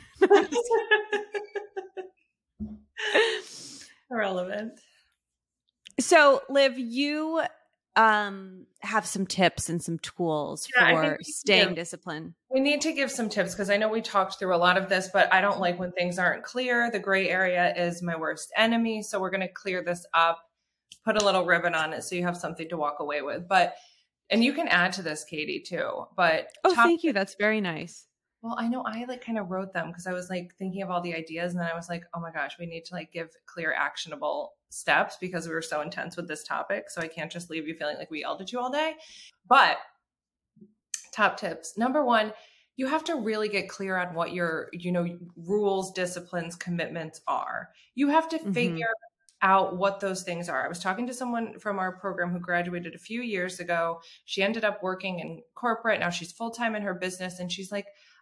Irrelevant. So, Liv, you have some tips and some tools for staying disciplined. We need to give some tips because I know we talked through a lot of this, but I don't like when things aren't clear. The gray area is my worst enemy. So we're going to clear this up, put a little ribbon on it so you have something to walk away with. And you can add to this, Katie, too. But thank you. That's very nice. Well, I know I like kind of wrote them because I was like thinking of all the ideas and then I was like, oh my gosh, we need to like give clear, actionable steps because we were so intense with this topic. So I can't just leave you feeling like we yelled at you all day. But top tips. Number one, you have to really get clear on what your, you know, rules, disciplines, commitments are. You have to figure out what those things are. I was talking to someone from our program who graduated a few years ago. She ended up working in corporate. Now she's full-time in her business. And she's like,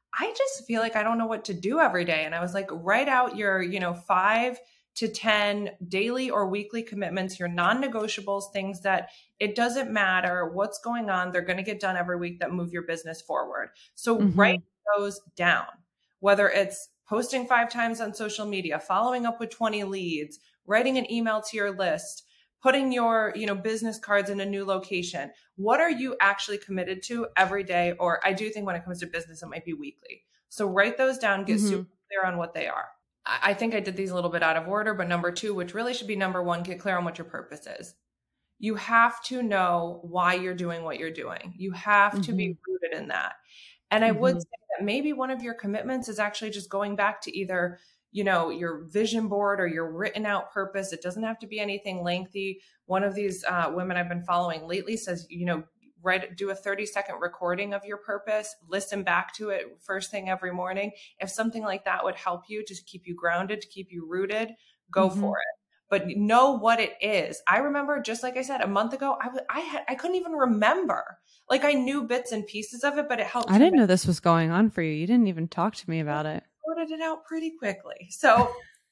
I just feel like I don't know what to do every day. And I was like, write out your, 5 to 10 daily or weekly commitments, your non-negotiables, things that it doesn't matter what's going on, they're going to get done every week that move your business forward. So write those down, whether it's posting 5 times on social media, following up with 20 leads, writing an email to your list, putting your, business cards in a new location. What are you actually committed to every day? Or I do think when it comes to business, it might be weekly. So write those down, get super clear on what they are. I think I did these a little bit out of order, but number 2, which really should be number 1, get clear on what your purpose is. You have to know why you're doing what you're doing. You have to be rooted in that. And I would say that maybe one of your commitments is actually just going back to either, your vision board or your written out purpose. It doesn't have to be anything lengthy. One of these women I've been following lately says, do a 30-second recording of your purpose, listen back to it first thing every morning. If something like that would help you to keep you grounded, to keep you rooted, go for it. But know what it is. I remember, just like I said, a month ago, I couldn't even remember. Like, I knew bits and pieces of it, but it helped. I didn't know this was going on for you. You didn't even talk to me about it. I sorted it out pretty quickly. So,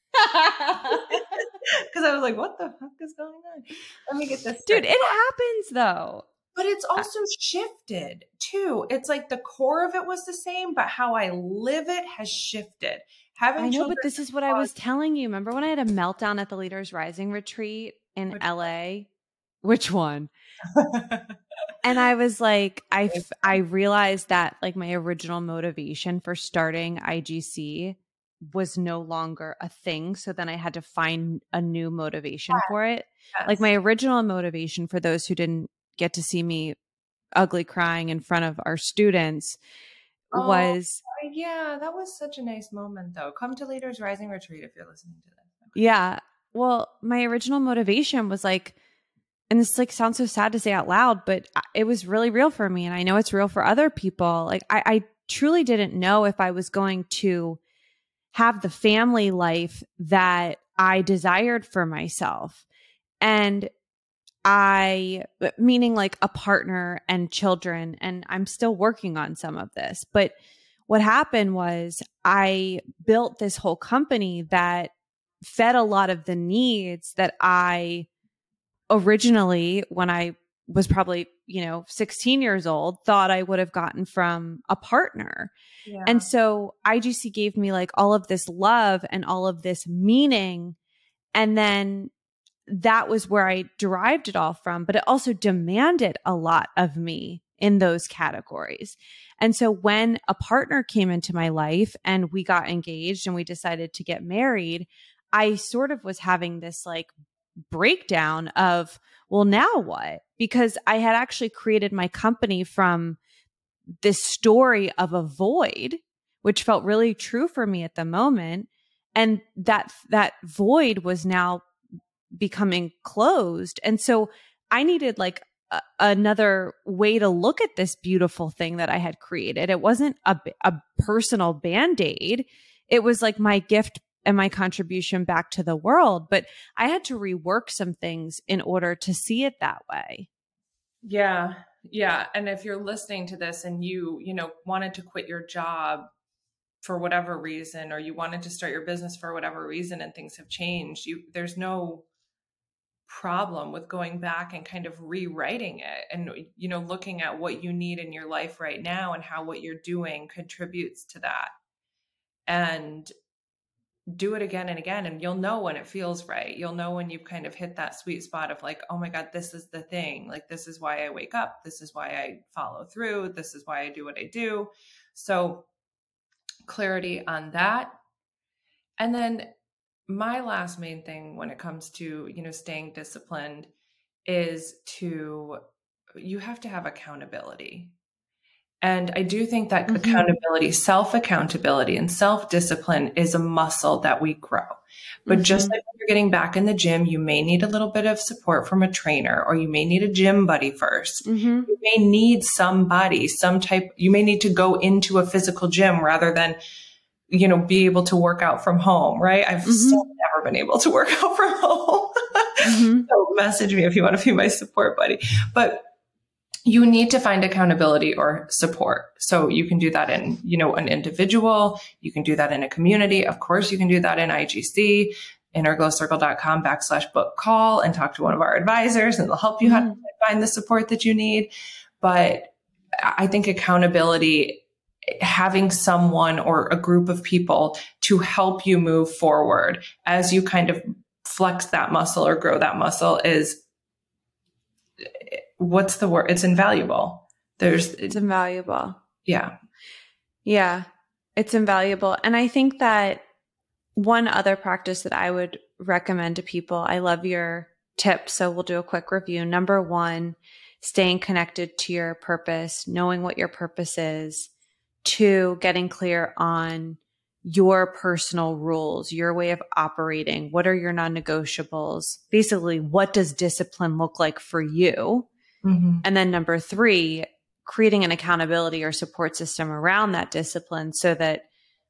because I was like, what the fuck is going on? Let me get this. Dude, it happens though. But it's also shifted too. It's like the core of it was the same, but how I live it has shifted. I know, but this is what I was telling you. Remember when I had a meltdown at the Leaders Rising retreat in LA? Which one? And I was like, I realized that like my original motivation for starting IGC was no longer a thing. So then I had to find a new motivation for it. Yes. Like my original motivation, for those who didn't get to see me ugly crying in front of our students, was... Yeah, that was such a nice moment though. Come to Leaders Rising Retreat if you're listening to this. Okay. Yeah. Well, my original motivation was like, and this like sounds so sad to say out loud, but it was really real for me. And I know it's real for other people. Like I truly didn't know if I was going to have the family life that I desired for myself. And meaning like a partner and children, and I'm still working on some of this, but what happened was I built this whole company that fed a lot of the needs that I originally, when I was probably, 16 years old, thought I would have gotten from a partner. Yeah. And so IGC gave me like all of this love and all of this meaning. And then that was where I derived it all from, but it also demanded a lot of me in those categories. And so when a partner came into my life and we got engaged and we decided to get married, I sort of was having this like breakdown of, well, now what? Because I had actually created my company from this story of a void, which felt really true for me at the moment. And that void was now becoming closed. And so I needed like another way to look at this beautiful thing that I had created. It wasn't a personal Band-Aid. It was like my gift and my contribution back to the world. But I had to rework some things in order to see it that way. Yeah. Yeah. And if you're listening to this and you wanted to quit your job for whatever reason, or you wanted to start your business for whatever reason and things have changed, there's no problem with going back and kind of rewriting it and, looking at what you need in your life right now and how what you're doing contributes to that, and do it again and again. And you'll know when it feels right. You'll know when you've kind of hit that sweet spot of like, oh my God, this is the thing. Like, this is why I wake up. This is why I follow through. This is why I do what I do. So clarity on that. And then my last main thing when it comes to, staying disciplined is you have to have accountability. And I do think that accountability, self-accountability and self-discipline is a muscle that we grow. But just like when you're getting back in the gym, you may need a little bit of support from a trainer, or you may need a gym buddy first. You may need somebody, you may need to go into a physical gym rather than be able to work out from home, right? I've still never been able to work out from home. So message me if you want to be my support buddy. But, you need to find accountability or support. So you can do that in, an individual, you can do that in a community. Of course, you can do that in IGC, innerglowcircle.com/book call and talk to one of our advisors, and they'll help you how to find the support that you need. But I think accountability, having someone or a group of people to help you move forward as you kind of flex that muscle or grow that muscle is, what's the word? It's invaluable. It's invaluable. Yeah. Yeah. It's invaluable. And I think that one other practice that I would recommend to people, I love your tips, so we'll do a quick review. Number 1, staying connected to your purpose, knowing what your purpose is. 2, getting clear on your personal rules, your way of operating. What are your non-negotiables? Basically, what does discipline look like for you? Mm-hmm. And then number 3, creating an accountability or support system around that discipline so that,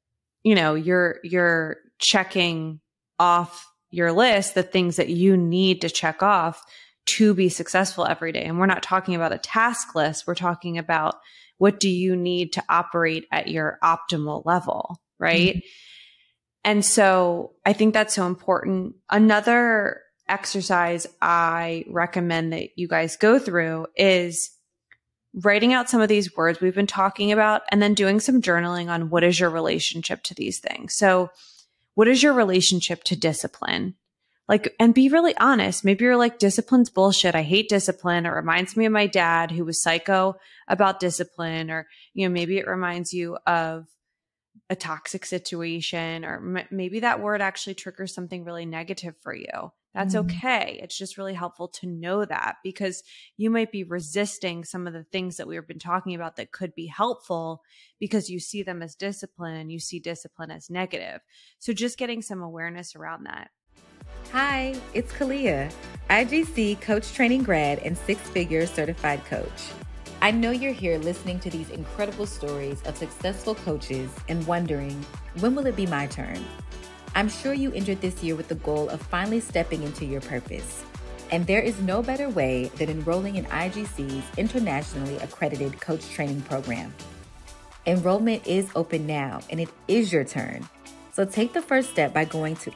you're checking off your list the things that you need to check off to be successful every day. And we're not talking about a task list. We're talking about what do you need to operate at your optimal level, right? Mm-hmm. And so I think that's so important. Another exercise I recommend that you guys go through is writing out some of these words we've been talking about and then doing some journaling on what is your relationship to these things. So what is your relationship to discipline? And be really honest. Maybe you're like, discipline's bullshit. I hate discipline. It reminds me of my dad who was psycho about discipline, or, maybe it reminds you of a toxic situation, or maybe that word actually triggers something really negative for you. That's okay. It's just really helpful to know that, because you might be resisting some of the things that we've been talking about that could be helpful because you see them as discipline, you see discipline as negative. So just getting some awareness around that. Hi, it's Kalia, IGC Coach Training Grad and 6-figure certified coach. I know you're here listening to these incredible stories of successful coaches and wondering, when will it be my turn? I'm sure you entered this year with the goal of finally stepping into your purpose. And there is no better way than enrolling in IGC's internationally accredited coach training program. Enrollment is open now, and it is your turn. So take the first step by going to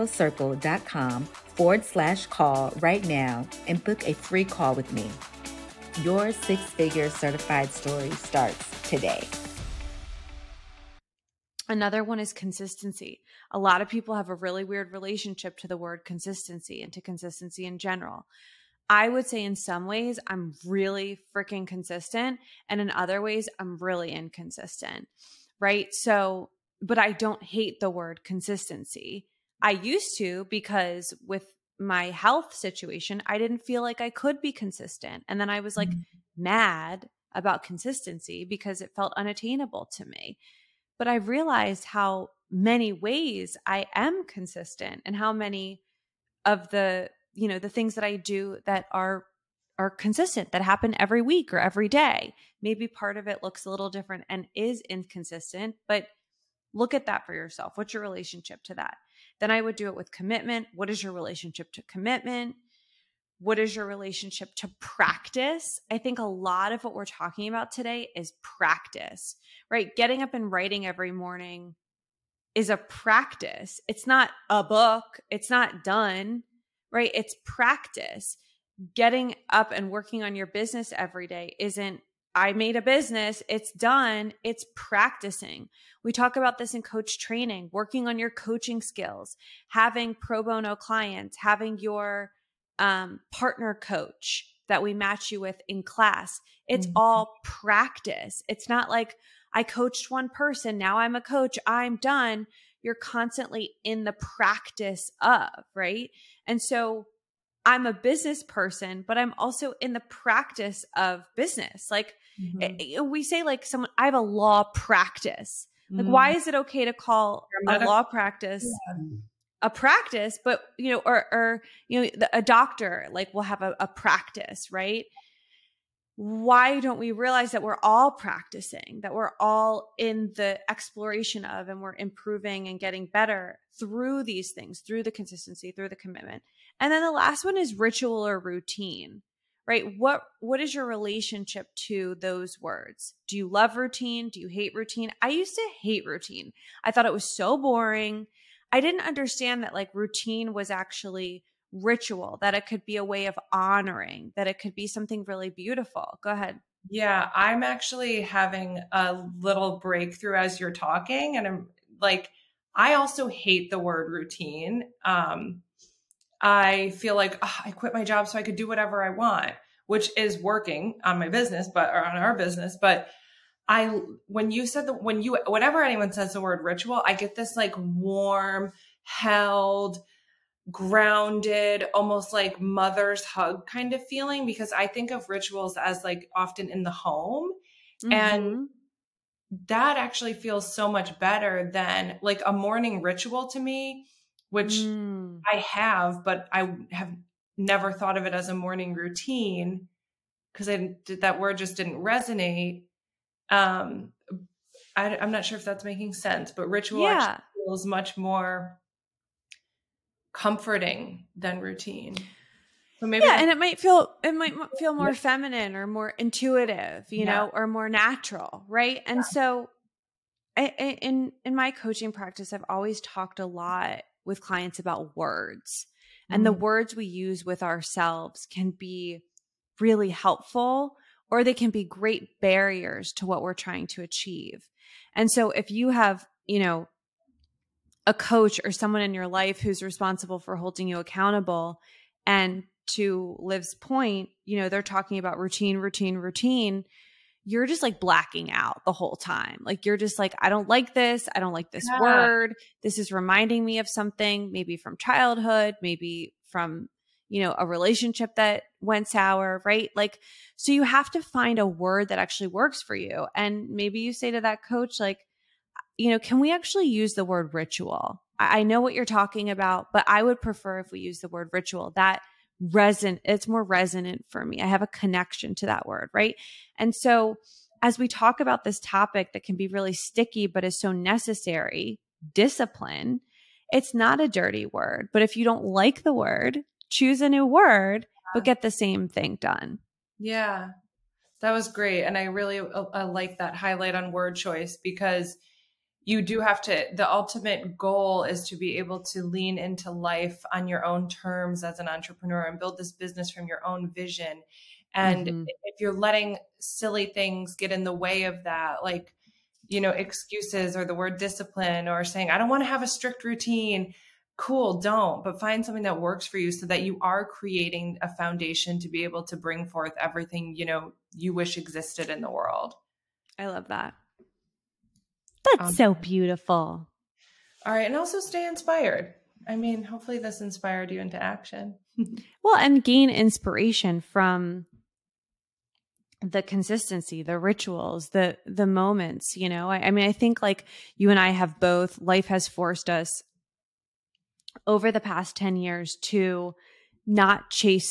innerglowcircle.com/call right now and book a free call with me. Your 6-figure certified story starts today. Another one is consistency. A lot of people have a really weird relationship to the word consistency and to consistency in general. I would say in some ways I'm really freaking consistent, and in other ways I'm really inconsistent, right? So, but I don't hate the word consistency. I used to, because with my health situation, I didn't feel like I could be consistent. And then I was mad about consistency because it felt unattainable to me. But I realized how many ways I am consistent and how many of the, the things that I do that are consistent, that happen every week or every day. Maybe part of it looks a little different and is inconsistent, but look at that for yourself. What's your relationship to that? Then I would do it with commitment. What is your relationship to commitment? What is your relationship to practice? I think a lot of what we're talking about today is practice, right? Getting up and writing every morning is a practice. It's not a book. It's not done, right? It's practice. Getting up and working on your business every day isn't, I made a business, it's done. It's practicing. We talk about this in coach training, working on your coaching skills, having pro bono clients, having your partner coach that we match you with in class. It's all practice. It's not like I coached one person, now I'm a coach, I'm done. You're constantly in the practice of, right? And so I'm a business person, but I'm also in the practice of business. Like we say, like someone, I have a law practice. Like, why is it okay to call a law practice a practice, but a doctor like will have a practice, right? Why don't we realize that we're all practicing, that we're all in the exploration of, and we're improving and getting better through these things, through the consistency, through the commitment. And then the last one is ritual or routine, right? What is your relationship to those words? Do you love routine? Do you hate routine? I used to hate routine. I thought it was so boring. I didn't understand that like routine was actually ritual, that it could be a way of honoring, that it could be something really beautiful. Go ahead. Yeah, I'm actually having a little breakthrough as you're talking. And I'm like, I also hate the word routine. I feel like I quit my job so I could do whatever I want, which is working on my business, or on our business. But whenever anyone says the word ritual, I get this like warm, held, grounded, almost like mother's hug kind of feeling, because I think of rituals as like often in the home. Mm-hmm. And that actually feels so much better than like a morning ritual to me, which I have, but I have never thought of it as a morning routine because that word just didn't resonate. I'm not sure if that's making sense, but ritual actually feels much more comforting than routine. So maybe and it might feel more feminine or more intuitive, you know, or more natural, right? And so in my coaching practice, I've always talked a lot with clients about words, and the words we use with ourselves can be really helpful, or they can be great barriers to what we're trying to achieve. And so if you have, you know, a coach or someone in your life who's responsible for holding you accountable, and to Liv's point, you know, they're talking about routine, you're just like blacking out the whole time. Like you're just like, I don't like this. I don't like this word. This is reminding me of something, maybe from childhood, maybe from, you know, a relationship that went sour, right? Like, so you have to find a word that actually works for you. And maybe you say to that coach, like, you know, can we actually use the word ritual? I know what you're talking about, but I would prefer if we use the word ritual. It's more resonant for me. I have a connection to that word, right? And so as we talk about this topic that can be really sticky, but is so necessary, discipline, it's not a dirty word. But if you don't like the word, choose a new word, but get the same thing done. Yeah, that was great. And I really like that highlight on word choice, because you do have to, the ultimate goal is to be able to lean into life on your own terms as an entrepreneur and build this business from your own vision. And if you're letting silly things get in the way of that, like, you know, excuses or the word discipline or saying, I don't want to have a strict routine. Cool, don't, but find something that works for you so that you are creating a foundation to be able to bring forth everything, you know, you wish existed in the world. I love that. That's so beautiful. All right. And also stay inspired. I mean, hopefully this inspired you into action. Well, and gain inspiration from the consistency, the rituals, the moments, you know. I mean, I think like you and I have both, life has forced us over the past 10 years to not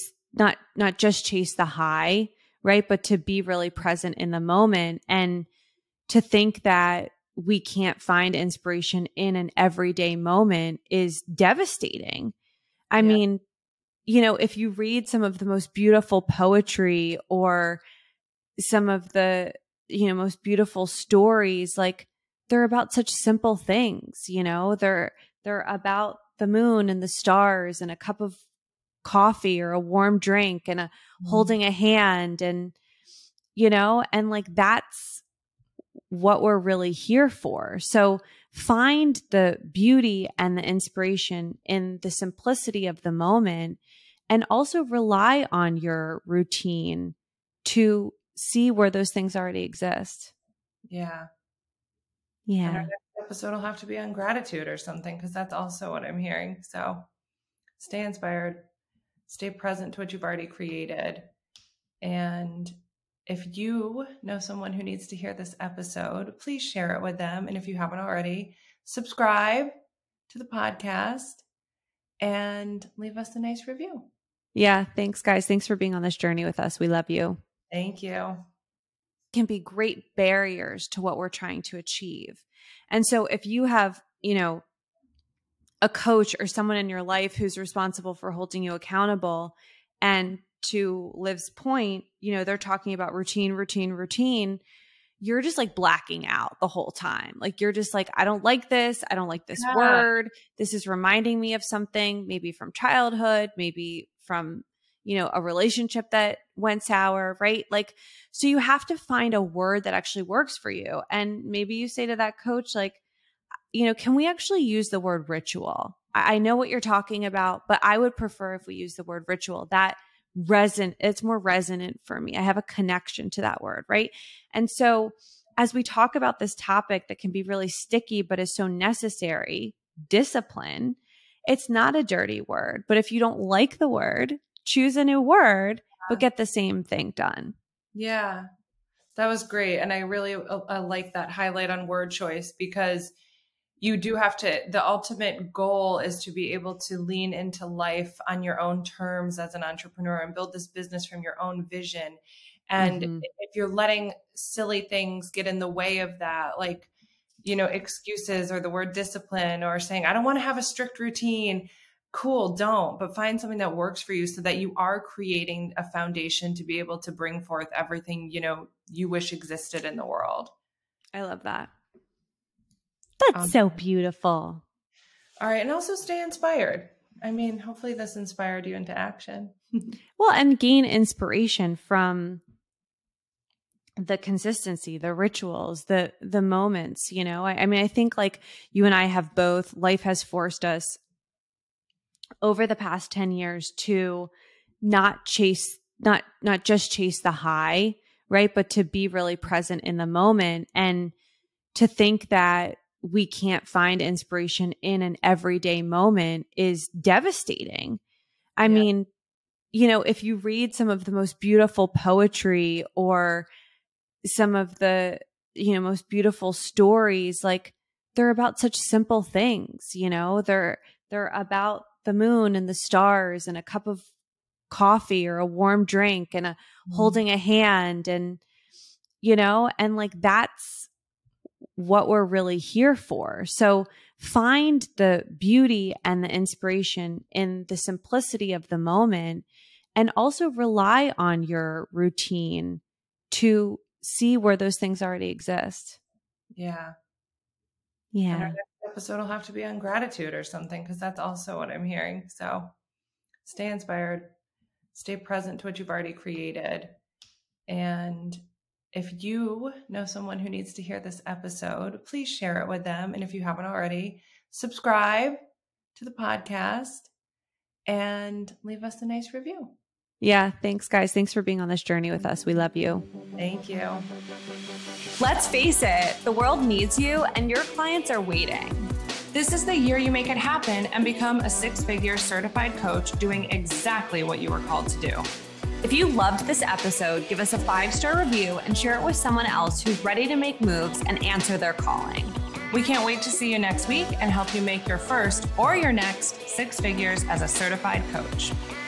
just chase the high, right? But to be really present in the moment, and to think that we can't find inspiration in an everyday moment is devastating. I mean, you know, if you read some of the most beautiful poetry or some of the, you know, most beautiful stories, like they're about such simple things, you know, they're about the moon and the stars and a cup of coffee or a warm drink and holding a hand, and, you know, and like that's what we're really here for. So find the beauty and the inspiration in the simplicity of the moment, and also rely on your routine to see where those things already exist. Yeah. Yeah. And our next episode will have to be on gratitude or something, because that's also what I'm hearing. So stay inspired, stay present to what you've already created. And if you know someone who needs to hear this episode, please share it with them. And if you haven't already, subscribe to the podcast and leave us a nice review. Yeah. Thanks, guys. Thanks for being on this journey with us. We love you. Thank you. Can be great barriers to what we're trying to achieve. And so if you have, you know, a coach or someone in your life who's responsible for holding you accountable, and to Liv's point, they're talking about routine, routine, routine. You're just like blacking out the whole time. Like you're just like, I don't like this. I don't like this word. This is reminding me of something, maybe from childhood, maybe from, a relationship that went sour, right? Like, so you have to find a word that actually works for you. And maybe you say to that coach, like, can we actually use the word ritual? I know what you're talking about, but I would prefer if we use the word ritual. It's more resonant for me. I have a connection to that word, right? And so as we talk about this topic that can be really sticky, but is so necessary, discipline, it's not a dirty word. But if you don't like the word, choose a new word, but get the same thing done. Yeah, that was great. And I really like that highlight on word choice, because you do have to, the ultimate goal is to be able to lean into life on your own terms as an entrepreneur and build this business from your own vision. And if you're letting silly things get in the way of that, like, excuses or the word discipline or saying, I don't want to have a strict routine. Cool, don't, but find something that works for you so that you are creating a foundation to be able to bring forth everything, you wish existed in the world. I love that. That's so beautiful. All right. And also stay inspired. I mean, hopefully this inspired you into action. Well, and gain inspiration from the consistency, the rituals, the moments, I mean, I think like you and I have both, life has forced us over the past 10 years to not just chase the high, right? But to be really present in the moment, and to think that we can't find inspiration in an everyday moment is devastating. I mean, if you read some of the most beautiful poetry or some of the, most beautiful stories, like they're about such simple things, they're about the moon and the stars and a cup of coffee or a warm drink and holding a hand, and, and like that's what we're really here for. So find the beauty and the inspiration in the simplicity of the moment, and also rely on your routine to see where those things already exist. Yeah. Yeah. And our next episode will have to be on gratitude or something, because that's also what I'm hearing. So stay inspired, stay present to what you've already created. And if you know someone who needs to hear this episode, please share it with them. And if you haven't already, subscribe to the podcast and leave us a nice review. Yeah. Thanks, guys. Thanks for being on this journey with us. We love you. Thank you. Let's face it, the world needs you and your clients are waiting. This is the year you make it happen and become a six-figure certified coach doing exactly what you were called to do. If you loved this episode, give us a 5-star review and share it with someone else who's ready to make moves and answer their calling. We can't wait to see you next week and help you make your first or your next 6 figures as a certified coach.